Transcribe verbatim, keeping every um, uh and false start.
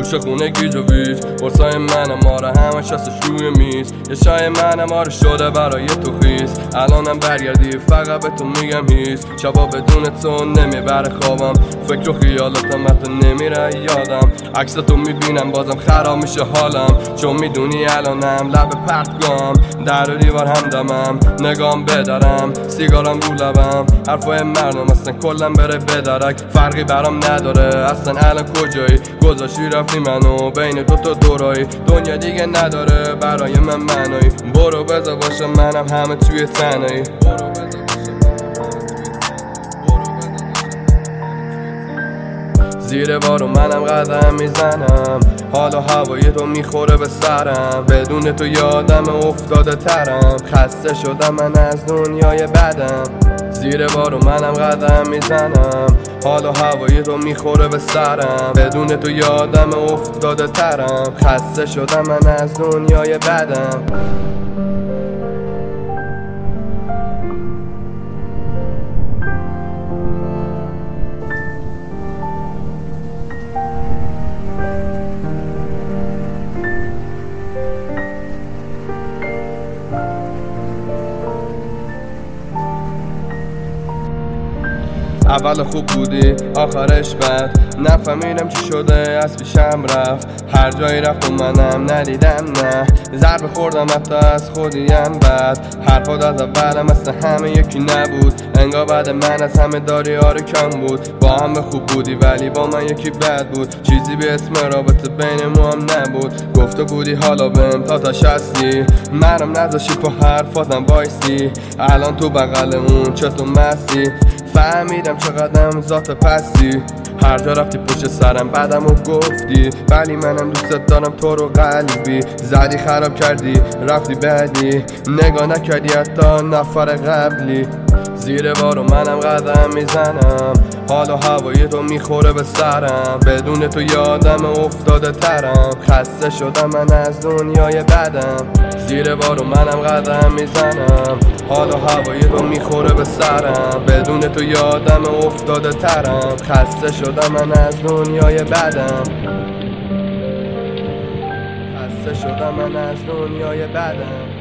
گوش خونه گیج و ویج برسای منم آره همه شستش روی میز یه شای منم آره شده برای تو خیز الانم برگردی فقط به تو میگم هیز شبا بدون تو نمیبره خوابم فکر و خیالاتم حتی نمیره یادم عکس تو میبینم بازم خراب میشه حالم چون میدونی الانم لب پرتگام در و دیوار همدمم نگام بدارم سیگارم رو لبم حرفای مردم اصلا کلم بره بدرک فرقی برام نداره اصلا الان کجایی گذاشتی رفتی منو بین دوتا دورایی دنیا دیگه نداره برای من معنایی برو بذار باشم منم همه توی تنهایی زیر بارو منم قدم میزنم حالا هوای تو میخوره به سرم بدون تو یادم افتاده ترم خسته شدم من از دنیای بدم زیر بارو منم قدم میزنم حالا هوای تو میخوره به سرم بدون تو یادم افتاده ترم خسته شدم من از دنیای بدم اول خوب بودی آخرش بد نفهمیدم چی شده از پیشم رفت هر جایی رفت و منم ندیدم نه ضربه خوردم حتی از خودیم بد حرفات از اولم مثل همه یکی نبود انگار بعد من از همه داری آره کم بود با همه خوب بودی ولی با من یکی بد بود چیزی به اسم رابطه بین ما هم نبود گفته بودی حالا بهم تا تا شستی منم نذاشی پا حرفاتم وایسی الان تو بغلمون چطور مستی فهمیدم چقدرم ذات پستی هر جا رفتی پشت سرم بعدم و گفتی ولی منم دوست دارم تو رو قلبی زدی خراب کردی رفتی بعدی نگاه نکردی حتی نفر قبلی زیر بارو منم قدم میزنم حالا هوای تو میخوره به سرم بدون تو یادم افتاده ترم خسته شدم من از دنیای بدم زیر بارو منم قدم میزنم حالا هوای تو میخوره به سرم بدون تو یادم افتاده ترم خسته شدم من از دنیای بدم خسته شدم من از دنیای بدم